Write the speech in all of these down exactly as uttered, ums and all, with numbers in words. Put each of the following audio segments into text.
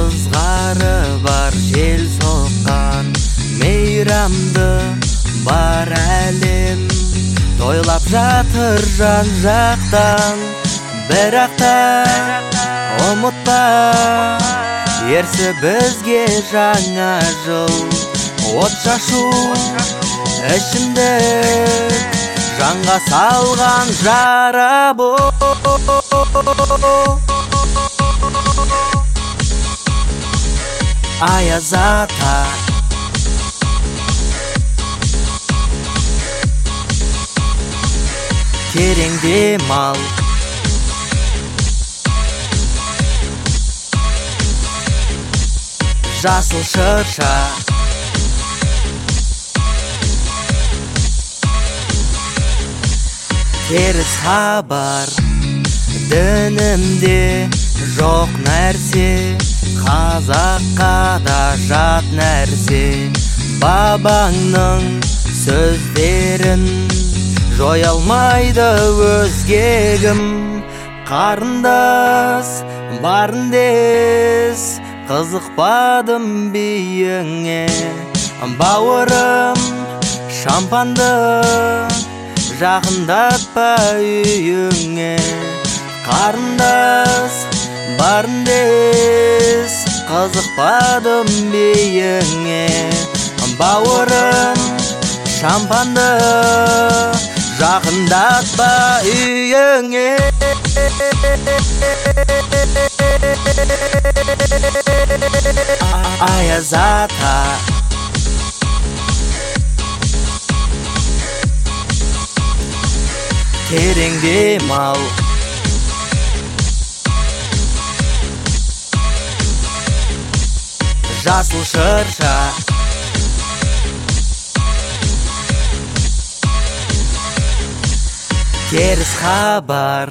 ызғары бар жел соққан мейрамды бар әлем тойлап жатыр жан жақтан. Бірақ та ұмытпа, ерсі бізге жаңа жыл. От шашу ішімдік, жанға салған жара бұл. Аяз ата терең демал, жасыл шырша теріс хабар. Дінімде жоқ нәрсе, қазаққа да жат нәрсе. Бабаңның сөздерін жоя алмайды өзгегім. Қарындас барындес, қызықпадым биіңе. Бауырым шампанды жақындатпа үйіңе. Қарындас барындес, қызықпадым биіңе. Бауырым шампанды жақындатпа үйіңе. Аяз ата терең демал, жасыл шырша теріс хабар.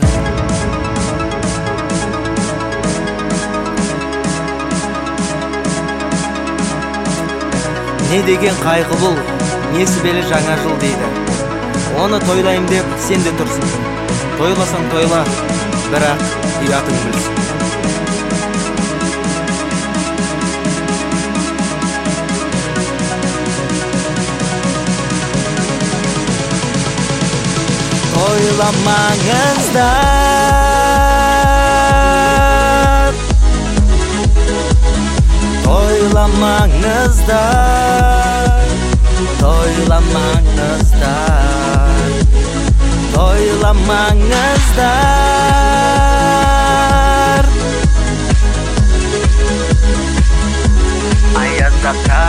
Не деген қайғы бұл, несібелі жаңа жыл дейді. Оны тойлайым деп сен де тұрсың. Тойласаң тойла, бірақ ұятың білсін. Toylamаңыздар, toylamаңыздар, toylamаңыздар, toylamаңыздар. Аяз ата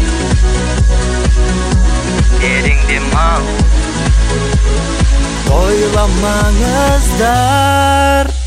терең демал, toylamаңыздар.